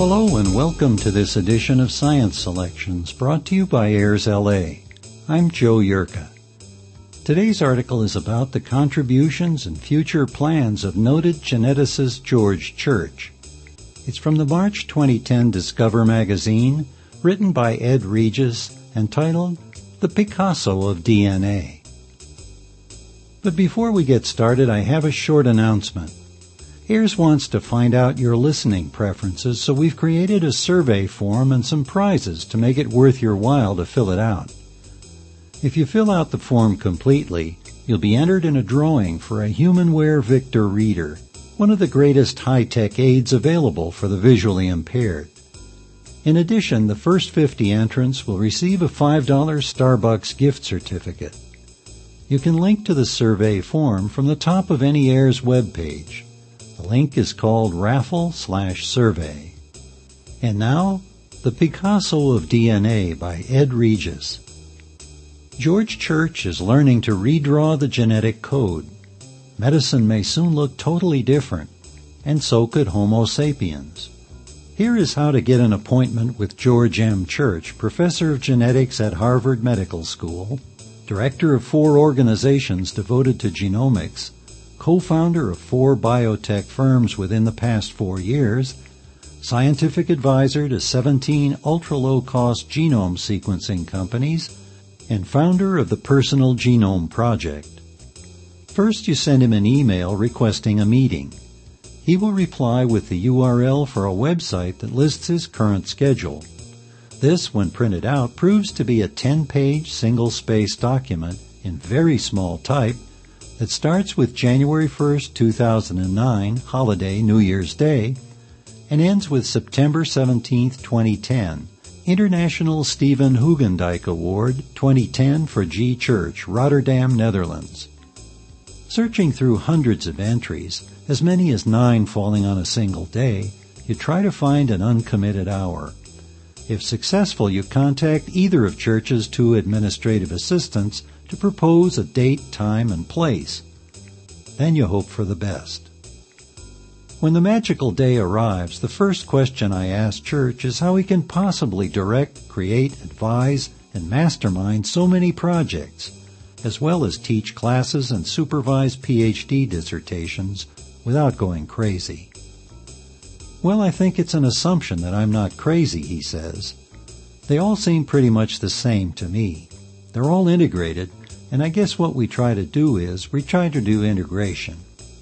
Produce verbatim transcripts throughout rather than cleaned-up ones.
Hello and welcome to this edition of Science Selections brought to you by Ayers L A. I'm Joe Yerka. Today's article is about the contributions and future plans of noted geneticist George Church. It's from the March twenty ten Discover magazine, written by Ed Regis and titled The Picasso of D N A. But before we get started, I have a short announcement. Ayers wants to find out your listening preferences, so we've created a survey form and some prizes to make it worth your while to fill it out. If you fill out the form completely, you'll be entered in a drawing for a HumanWare Victor Reader, one of the greatest high-tech aids available for the visually impaired. In addition, the first fifty entrants will receive a five dollars Starbucks gift certificate. You can link to the survey form from the top of any Ayers webpage. The link is called raffle slash survey. And now, The Picasso of D N A by Ed Regis. George Church is learning to redraw the genetic code. Medicine may soon look totally different, and so could Homo sapiens. Here is how to get an appointment with George M. Church, professor of genetics at Harvard Medical School, director of four organizations devoted to genomics, co-founder of four biotech firms within the past four years, scientific advisor to seventeen ultra-low-cost genome sequencing companies, and founder of the Personal Genome Project. First, you send him an email requesting a meeting. He will reply with the U R L for a website that lists his current schedule. This, when printed out, proves to be a ten-page single-space document in very small type that starts with January first, two thousand nine, holiday New Year's Day, and ends with September seventeenth, twenty ten, International Steven Hugendijk Award twenty ten for G. Church, Rotterdam, Netherlands. Searching through hundreds of entries, as many as nine falling on a single day, you try to find an uncommitted hour. If successful, you contact either of Church's two administrative assistants to propose a date, time, and place. Then you hope for the best. When the magical day arrives, the first question I ask Church is how he can possibly direct, create, advise, and mastermind so many projects, as well as teach classes and supervise P H D dissertations without going crazy. Well, I think it's an assumption that I'm not crazy, he says. They all seem pretty much the same to me. They're all integrated, and I guess what we try to do is we try to do integration.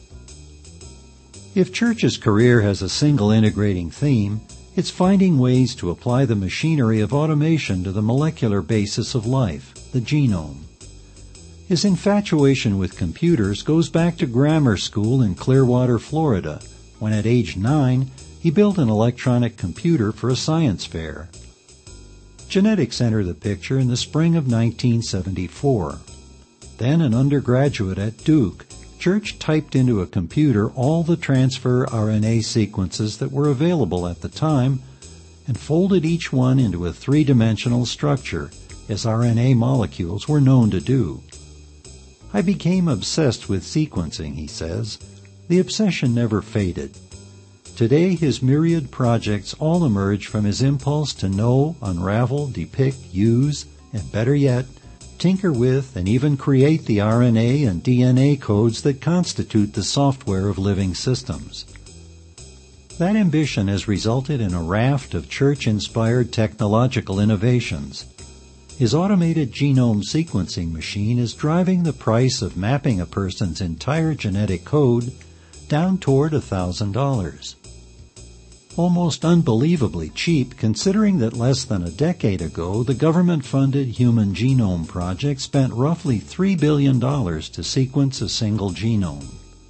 If Church's career has a single integrating theme, it's finding ways to apply the machinery of automation to the molecular basis of life, the genome. His infatuation with computers goes back to grammar school in Clearwater, Florida, when at age nine, he built an electronic computer for a science fair. Genetics entered the picture in the spring of nineteen seventy-four. Then an undergraduate at Duke, Church typed into a computer all the transfer R N A sequences that were available at the time and folded each one into a three-dimensional structure, as R N A molecules were known to do. I became obsessed with sequencing, he says. The obsession never faded. Today, his myriad projects all emerge from his impulse to know, unravel, depict, use, and better yet, tinker with and even create the R N A and D N A codes that constitute the software of living systems. That ambition has resulted in a raft of Church-inspired technological innovations. His automated genome sequencing machine is driving the price of mapping a person's entire genetic code down toward one thousand dollars. Almost unbelievably cheap, considering that less than a decade ago the government-funded Human Genome Project spent roughly three billion dollars to sequence a single genome.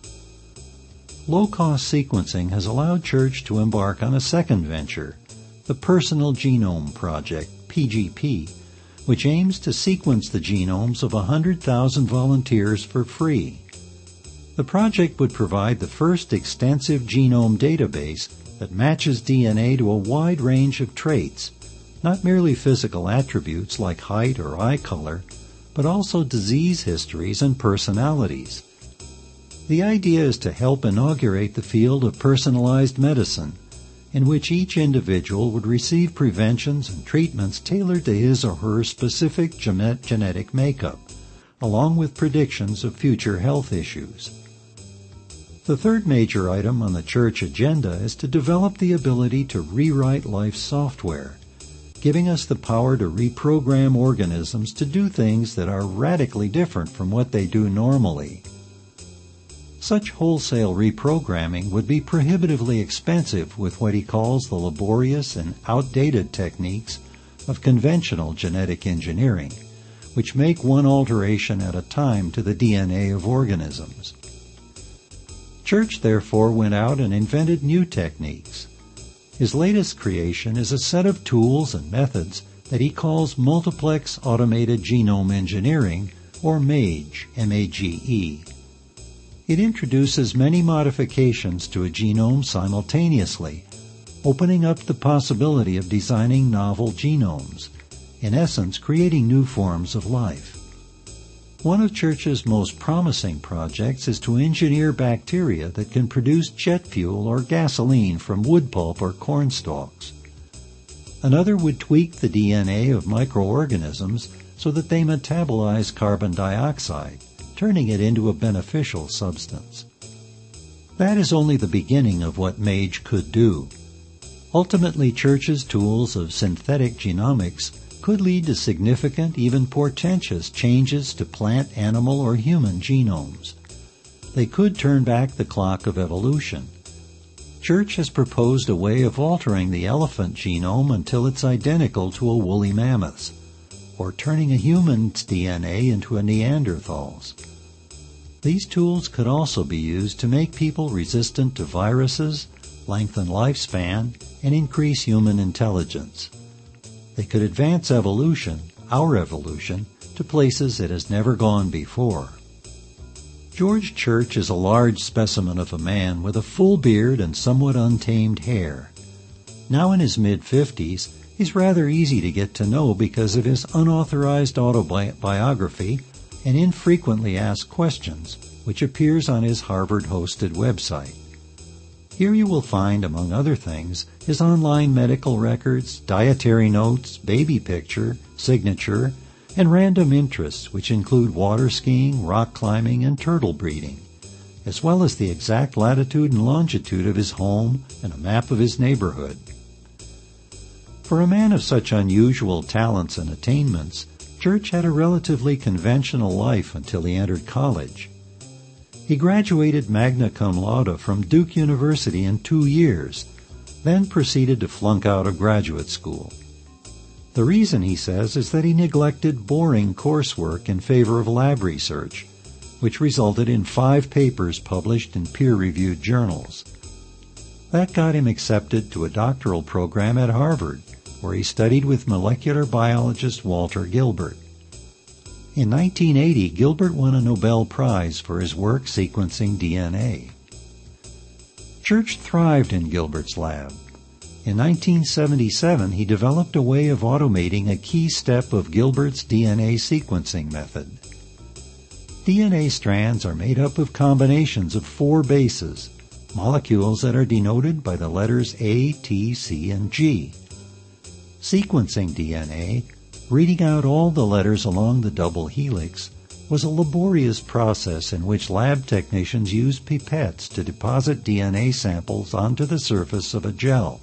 Low-cost sequencing has allowed Church to embark on a second venture, the Personal Genome Project, P G P, which aims to sequence the genomes of one hundred thousand volunteers for free. The project would provide the first extensive genome database that matches D N A to a wide range of traits, not merely physical attributes like height or eye color, but also disease histories and personalities. The idea is to help inaugurate the field of personalized medicine in which each individual would receive preventions and treatments tailored to his or her specific genetic makeup, along with predictions of future health issues. The third major item on the church agenda is to develop the ability to rewrite life's software, giving us the power to reprogram organisms to do things that are radically different from what they do normally. Such wholesale reprogramming would be prohibitively expensive with what he calls the laborious and outdated techniques of conventional genetic engineering, which make one alteration at a time to the D N A of organisms. Church therefore went out and invented new techniques. His latest creation is a set of tools and methods that he calls Multiplex Automated Genome Engineering, or MAGE, M A G E. It introduces many modifications to a genome simultaneously, opening up the possibility of designing novel genomes, in essence creating new forms of life. One of Church's most promising projects is to engineer bacteria that can produce jet fuel or gasoline from wood pulp or corn stalks. Another would tweak the D N A of microorganisms so that they metabolize carbon dioxide, turning it into a beneficial substance. That is only the beginning of what MAGE could do. Ultimately, Church's tools of synthetic genomics could lead to significant, even portentous, changes to plant, animal, or human genomes. They could turn back the clock of evolution. Church has proposed a way of altering the elephant genome until it's identical to a woolly mammoth's, or turning a human's D N A into a Neanderthal's. These tools could also be used to make people resistant to viruses, lengthen lifespan, and increase human intelligence. They could advance evolution, our evolution, to places it has never gone before. George Church is a large specimen of a man with a full beard and somewhat untamed hair. Now in his mid-fifties, he's rather easy to get to know because of his unauthorized autobiography and infrequently asked questions, which appears on his Harvard-hosted website. Here you will find, among other things, his online medical records, dietary notes, baby picture, signature, and random interests, which include water skiing, rock climbing, and turtle breeding, as well as the exact latitude and longitude of his home and a map of his neighborhood. For a man of such unusual talents and attainments, Church had a relatively conventional life until he entered college. He graduated magna cum laude from Duke University in two years, then proceeded to flunk out of graduate school. The reason, he says, is that he neglected boring coursework in favor of lab research, which resulted in five papers published in peer-reviewed journals. That got him accepted to a doctoral program at Harvard, where he studied with molecular biologist Walter Gilbert. In nineteen eighty, Gilbert won a Nobel Prize for his work sequencing D N A. Church thrived in Gilbert's lab. In nineteen seventy-seven, he developed a way of automating a key step of Gilbert's D N A sequencing method. D N A strands are made up of combinations of four bases, molecules that are denoted by the letters A, T, C, and G. Sequencing D N A, reading out all the letters along the double helix, was a laborious process in which lab technicians used pipettes to deposit D N A samples onto the surface of a gel.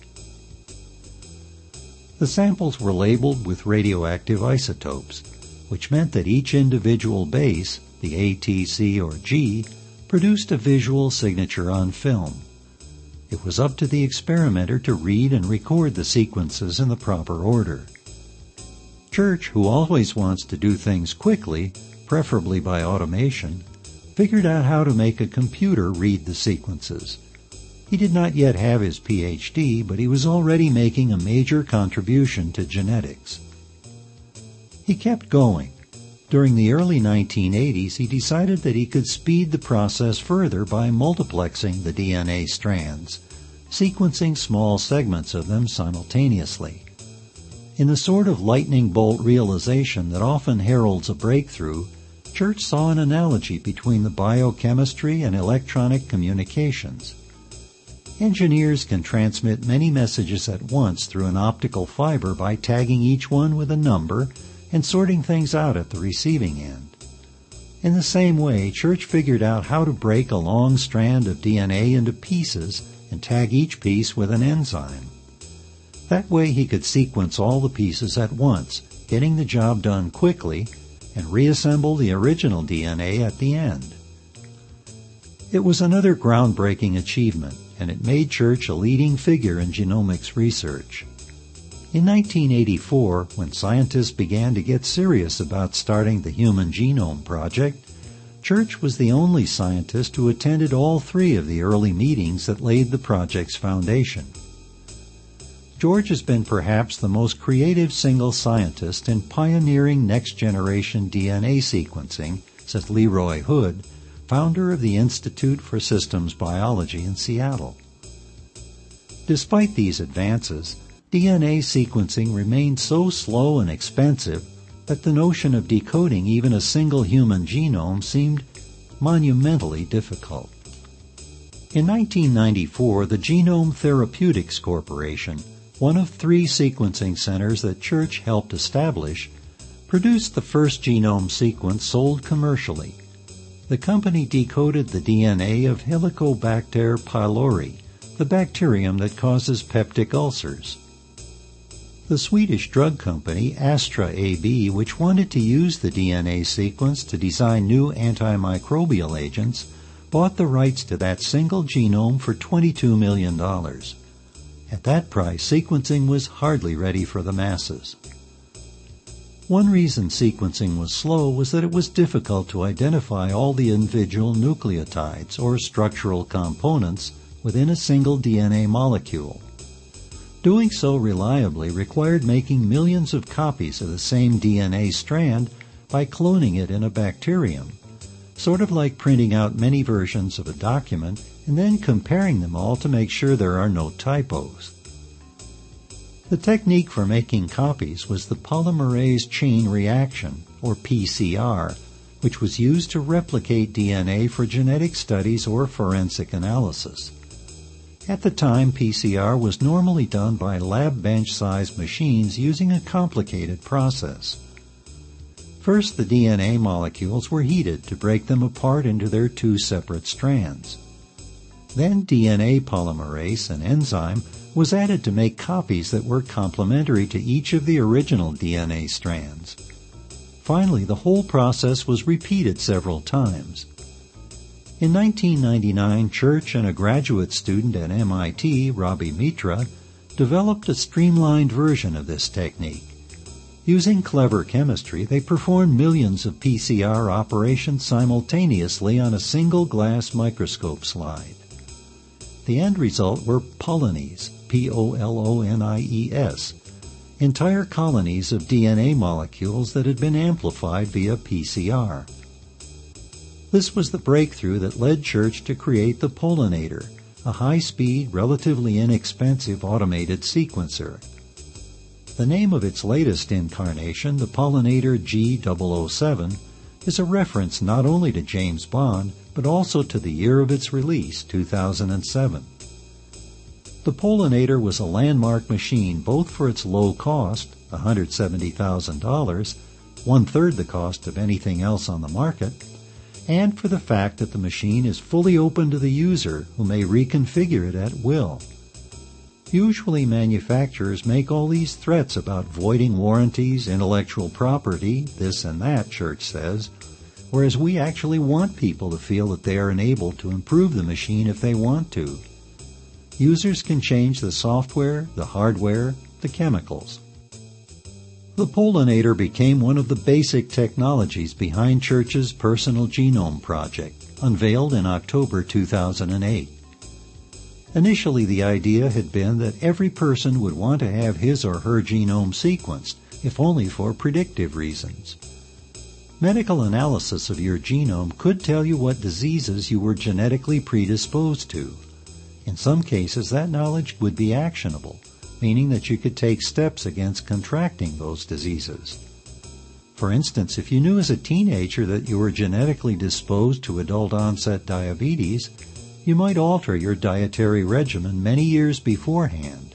The samples were labeled with radioactive isotopes, which meant that each individual base, the A, T, C, or G, produced a visual signature on film. It was up to the experimenter to read and record the sequences in the proper order. Church, who always wants to do things quickly, preferably by automation, figured out how to make a computer read the sequences. He did not yet have his P H D, but he was already making a major contribution to genetics. He kept going. During the early nineteen eighties, he decided that he could speed the process further by multiplexing the D N A strands, sequencing small segments of them simultaneously. In the sort of lightning bolt realization that often heralds a breakthrough, Church saw an analogy between the biochemistry and electronic communications. Engineers can transmit many messages at once through an optical fiber by tagging each one with a number and sorting things out at the receiving end. In the same way, Church figured out how to break a long strand of D N A into pieces and tag each piece with an enzyme. That way he could sequence all the pieces at once, getting the job done quickly, and reassemble the original D N A at the end. It was another groundbreaking achievement, and it made Church a leading figure in genomics research. In nineteen eighty-four, when scientists began to get serious about starting the Human Genome Project, Church was the only scientist who attended all three of the early meetings that laid the project's foundation. George has been perhaps the most creative single scientist in pioneering next-generation D N A sequencing, says Leroy Hood, founder of the Institute for Systems Biology in Seattle. Despite these advances, D N A sequencing remained so slow and expensive that the notion of decoding even a single human genome seemed monumentally difficult. In nineteen ninety-four, the Genome Therapeutics Corporation, one of three sequencing centers that Church helped establish, produced the first genome sequence sold commercially. The company decoded the D N A of Helicobacter pylori, the bacterium that causes peptic ulcers. The Swedish drug company Astra A B, which wanted to use the D N A sequence to design new antimicrobial agents, bought the rights to that single genome for twenty-two million dollars. At that price, sequencing was hardly ready for the masses. One reason sequencing was slow was that it was difficult to identify all the individual nucleotides or structural components within a single D N A molecule. Doing so reliably required making millions of copies of the same D N A strand by cloning it in a bacterium, sort of like printing out many versions of a document and then comparing them all to make sure there are no typos. The technique for making copies was the polymerase chain reaction, or P C R, which was used to replicate D N A for genetic studies or forensic analysis. At the time, P C R was normally done by lab bench-sized machines using a complicated process. First, the D N A molecules were heated to break them apart into their two separate strands. Then D N A polymerase, an enzyme, was added to make copies that were complementary to each of the original D N A strands. Finally, the whole process was repeated several times. In nineteen ninety-nine, Church and a graduate student at M I T, Rabi Mitra, developed a streamlined version of this technique. Using clever chemistry, they performed millions of P C R operations simultaneously on a single glass microscope slide. The end result were polonies, P O L O N I E S, entire colonies of D N A molecules that had been amplified via P C R. This was the breakthrough that led Church to create the Pollinator, a high-speed, relatively inexpensive automated sequencer. The name of its latest incarnation, the Pollinator G double oh seven, is a reference not only to James Bond, but also to the year of its release, two thousand seven. The Pollinator was a landmark machine both for its low cost, one hundred seventy thousand dollars, one-third the cost of anything else on the market, and for the fact that the machine is fully open to the user who may reconfigure it at will. Usually manufacturers make all these threats about voiding warranties, intellectual property, this and that, Church says, whereas we actually want people to feel that they are enabled to improve the machine if they want to. Users can change the software, the hardware, the chemicals. The Pollinator became one of the basic technologies behind Church's Personal Genome Project, unveiled in October two thousand eight. Initially, the idea had been that every person would want to have his or her genome sequenced, if only for predictive reasons. Medical analysis of your genome could tell you what diseases you were genetically predisposed to. In some cases, that knowledge would be actionable, meaning that you could take steps against contracting those diseases. For instance, if you knew as a teenager that you were genetically disposed to adult-onset diabetes, you might alter your dietary regimen many years beforehand.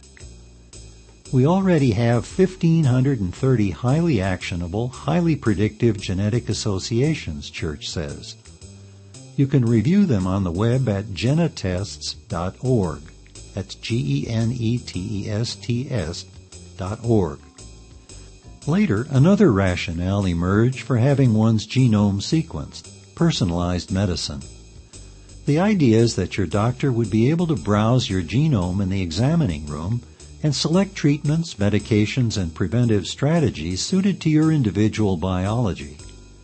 We already have one thousand five hundred thirty highly actionable, highly predictive genetic associations, Church says. You can review them on the web at genetests dot org. That's G E N E T E S T S dot org. Later, another rationale emerged for having one's genome sequenced, personalized medicine. The idea is that your doctor would be able to browse your genome in the examining room and select treatments, medications, and preventive strategies suited to your individual biology.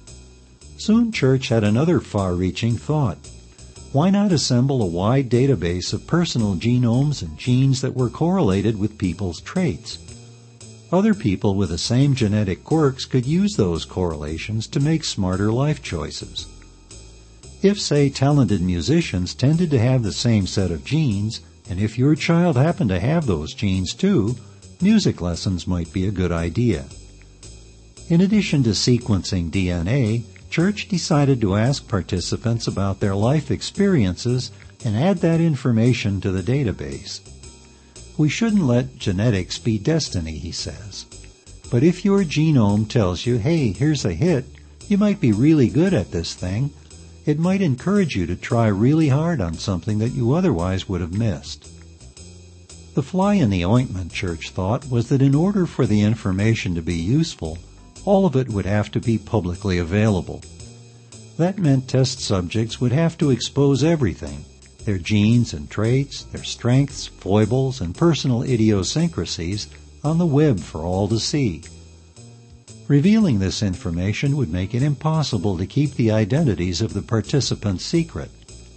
Soon Church had another far-reaching thought. Why not assemble a wide database of personal genomes and genes that were correlated with people's traits? Other people with the same genetic quirks could use those correlations to make smarter life choices. If, say, talented musicians tended to have the same set of genes, and if your child happened to have those genes too, music lessons might be a good idea. In addition to sequencing D N A, Church decided to ask participants about their life experiences and add that information to the database. We shouldn't let genetics be destiny, he says. But if your genome tells you, hey, here's a hit, you might be really good at this thing, it might encourage you to try really hard on something that you otherwise would have missed. The fly in the ointment, Church thought, was that in order for the information to be useful, all of it would have to be publicly available. That meant test subjects would have to expose everything, their genes and traits, their strengths, foibles, and personal idiosyncrasies, on the web for all to see. Revealing this information would make it impossible to keep the identities of the participants secret.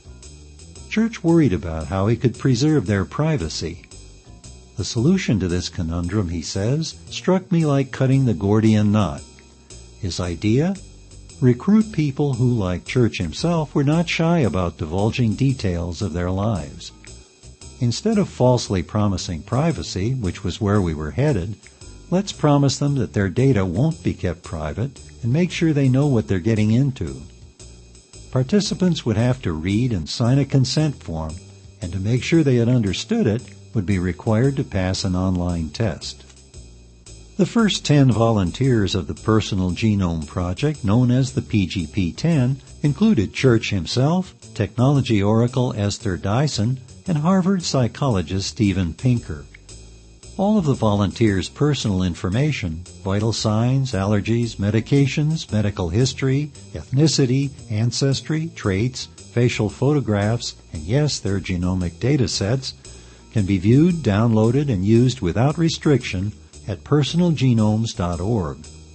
Church worried about how he could preserve their privacy. The solution to this conundrum, he says, struck me like cutting the Gordian knot. His idea? Recruit people who, like Church himself, were not shy about divulging details of their lives. Instead of falsely promising privacy, which was where we were headed, let's promise them that their data won't be kept private and make sure they know what they're getting into. Participants would have to read and sign a consent form, and to make sure they had understood it, would be required to pass an online test. The first ten volunteers of the Personal Genome Project, known as the P G P ten, included Church himself, technology oracle Esther Dyson, and Harvard psychologist Steven Pinker. All of the volunteers' personal information, vital signs, allergies, medications, medical history, ethnicity, ancestry, traits, facial photographs, and yes, their genomic data sets, can be viewed, downloaded, and used without restriction at personal genomes dot org.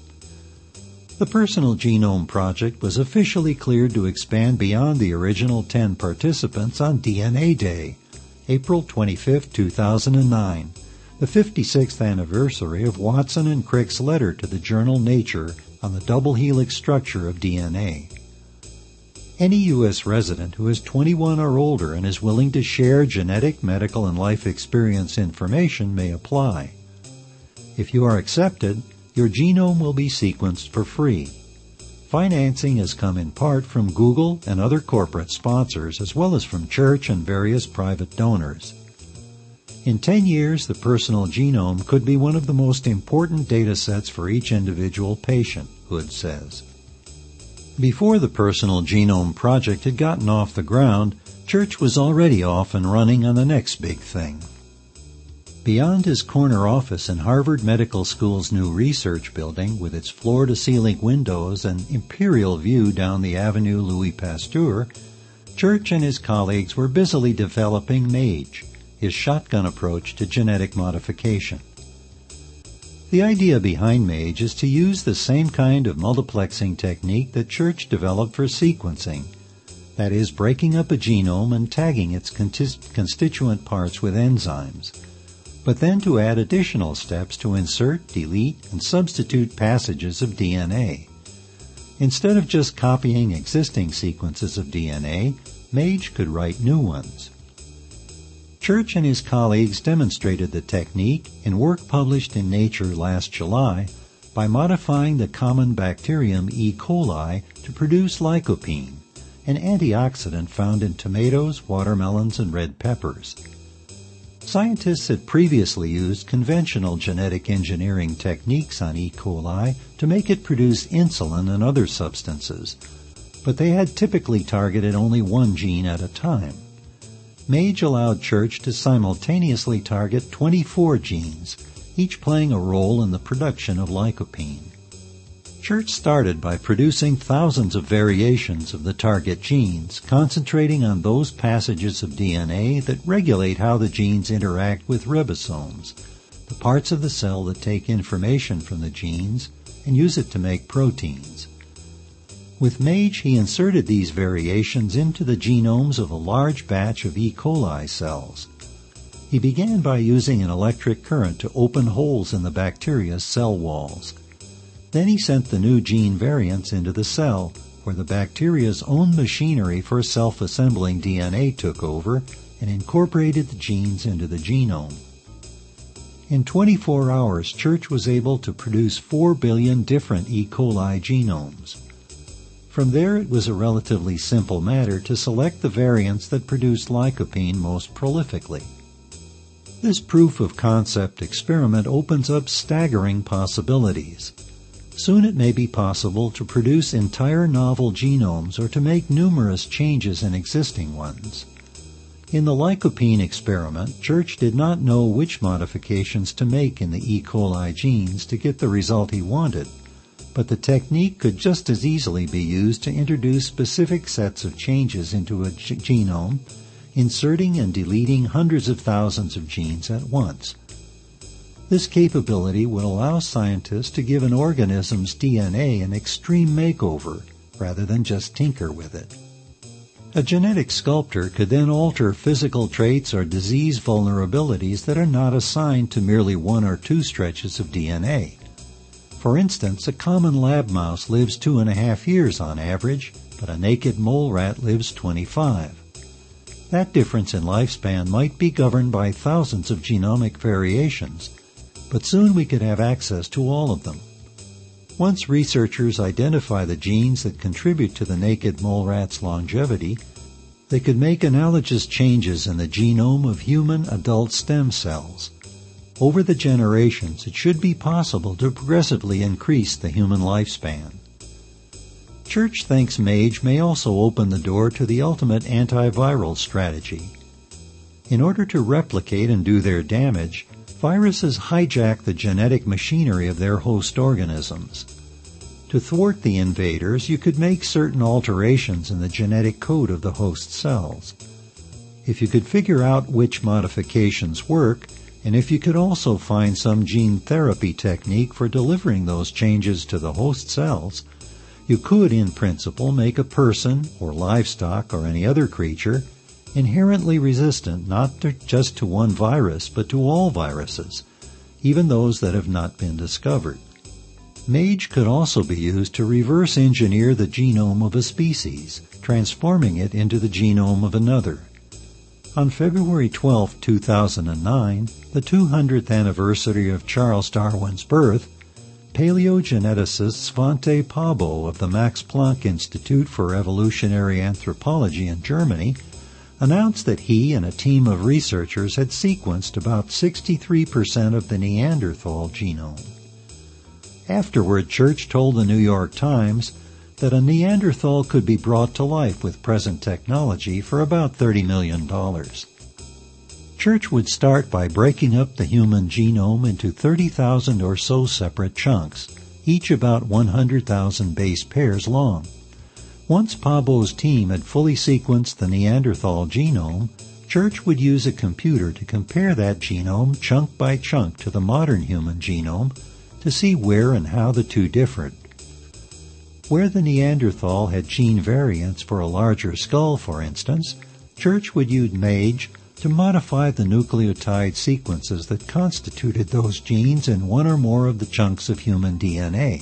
The Personal Genome Project was officially cleared to expand beyond the original ten participants on D N A Day, April twenty-fifth, two thousand nine, the fifty-sixth anniversary of Watson and Crick's letter to the journal Nature on the double helix structure of D N A. Any U S resident who is twenty-one or older and is willing to share genetic, medical, and life experience information may apply. If you are accepted, your genome will be sequenced for free. Financing has come in part from Google and other corporate sponsors, as well as from Church and various private donors. In ten years, the personal genome could be one of the most important data sets for each individual patient, Hood says. Before the Personal Genome Project had gotten off the ground, Church was already off and running on the next big thing. Beyond his corner office in Harvard Medical School's new research building, with its floor-to-ceiling windows and imperial view down the Avenue Louis Pasteur, Church and his colleagues were busily developing MAGE, his shotgun approach to genetic modification. The idea behind MAGE is to use the same kind of multiplexing technique that Church developed for sequencing, that is, breaking up a genome and tagging its constituent parts with enzymes, but then to add additional steps to insert, delete, and substitute passages of D N A. Instead of just copying existing sequences of D N A, MAGE could write new ones. Church and his colleagues demonstrated the technique in work published in Nature last July by modifying the common bacterium E. coli to produce lycopene, an antioxidant found in tomatoes, watermelons, and red peppers. Scientists had previously used conventional genetic engineering techniques on E. coli to make it produce insulin and other substances, but they had typically targeted only one gene at a time. Mage allowed Church to simultaneously target twenty-four genes, each playing a role in the production of lycopene. Church started by producing thousands of variations of the target genes, concentrating on those passages of D N A that regulate how the genes interact with ribosomes, the parts of the cell that take information from the genes and use it to make proteins. With Mage, he inserted these variations into the genomes of a large batch of E. coli cells. He began by using an electric current to open holes in the bacteria's cell walls. Then he sent the new gene variants into the cell, where the bacteria's own machinery for self-assembling D N A took over and incorporated the genes into the genome. In twenty-four hours, Church was able to produce four billion different E. coli genomes. From there, it was a relatively simple matter to select the variants that produced lycopene most prolifically. This proof-of-concept experiment opens up staggering possibilities. Soon it may be possible to produce entire novel genomes or to make numerous changes in existing ones. In the lycopene experiment, Church did not know which modifications to make in the E. coli genes to get the result he wanted, but the technique could just as easily be used to introduce specific sets of changes into a g- genome, inserting and deleting hundreds of thousands of genes at once. This capability will allow scientists to give an organism's D N A an extreme makeover rather than just tinker with it. A genetic sculptor could then alter physical traits or disease vulnerabilities that are not assigned to merely one or two stretches of D N A. For instance, a common lab mouse lives two and a half years on average, but a naked mole rat lives twenty-five. That difference in lifespan might be governed by thousands of genomic variations, but soon we could have access to all of them. Once researchers identify the genes that contribute to the naked mole rat's longevity, they could make analogous changes in the genome of human adult stem cells. Over the generations, it should be possible to progressively increase the human lifespan. Church thinks Mage may also open the door to the ultimate antiviral strategy. In order to replicate and do their damage, viruses hijack the genetic machinery of their host organisms. To thwart the invaders, you could make certain alterations in the genetic code of the host cells. If you could figure out which modifications work, and if you could also find some gene therapy technique for delivering those changes to the host cells, you could, in principle, make a person, or livestock, or any other creature inherently resistant not to just to one virus, but to all viruses, even those that have not been discovered. Mage could also be used to reverse engineer the genome of a species, transforming it into the genome of another. On February twelfth, two thousand nine, the two hundredth anniversary of Charles Darwin's birth, paleogeneticist Svante Pääbo of the Max Planck Institute for Evolutionary Anthropology in Germany announced that he and a team of researchers had sequenced about sixty-three percent of the Neanderthal genome. Afterward, Church told the New York Times that a Neanderthal could be brought to life with present technology for about thirty million dollars. Church would start by breaking up the human genome into thirty thousand or so separate chunks, each about one hundred thousand base pairs long. Once Pääbo's team had fully sequenced the Neanderthal genome, Church would use a computer to compare that genome chunk by chunk to the modern human genome to see where and how the two differed. Where the Neanderthal had gene variants for a larger skull, for instance, Church would use Mage to modify the nucleotide sequences that constituted those genes in one or more of the chunks of human D N A.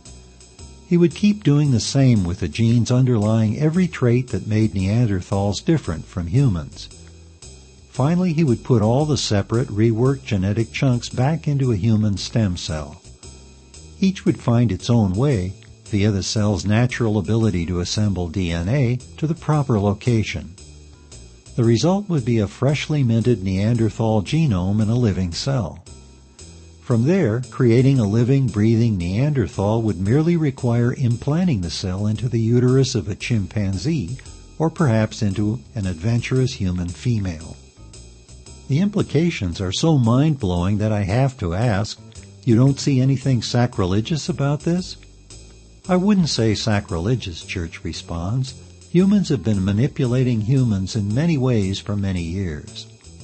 He would keep doing the same with the genes underlying every trait that made Neanderthals different from humans. Finally, he would put all the separate, reworked genetic chunks back into a human stem cell. Each would find its own way, via the cell's natural ability to assemble D N A to the proper location. The result would be a freshly minted Neanderthal genome in a living cell. From there, creating a living, breathing Neanderthal would merely require implanting the cell into the uterus of a chimpanzee, or perhaps into an adventurous human female. The implications are so mind-blowing that I have to ask, you don't see anything sacrilegious about this? I wouldn't say sacrilegious, Church responds. Humans have been manipulating humans in many ways for many years.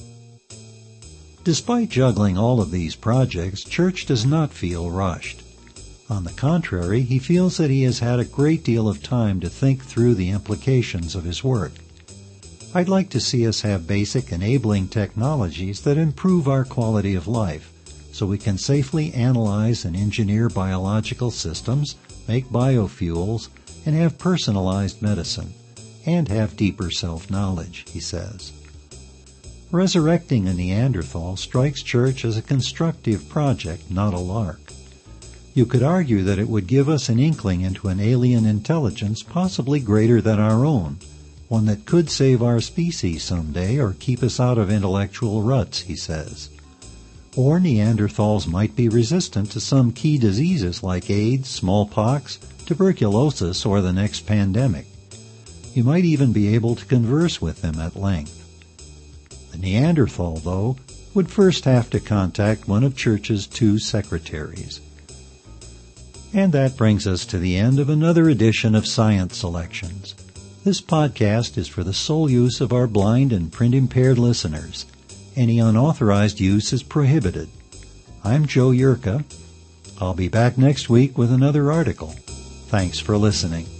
Despite juggling all of these projects, Church does not feel rushed. On the contrary, he feels that he has had a great deal of time to think through the implications of his work. I'd like to see us have basic enabling technologies that improve our quality of life, so we can safely analyze and engineer biological systems, make biofuels, and have personalized medicine, and have deeper self-knowledge, he says. Resurrecting a Neanderthal strikes Church as a constructive project, not a lark. You could argue that it would give us an inkling into an alien intelligence possibly greater than our own, one that could save our species someday or keep us out of intellectual ruts, he says. Or Neanderthals might be resistant to some key diseases like AIDS, smallpox, tuberculosis, or the next pandemic. You might even be able to converse with them at length. The Neanderthal, though, would first have to contact one of Church's two secretaries. And that brings us to the end of another edition of Science Selections. This podcast is for the sole use of our blind and print-impaired listeners. Any unauthorized use is prohibited. I'm Joe Yerka. I'll be back next week with another article. Thanks for listening.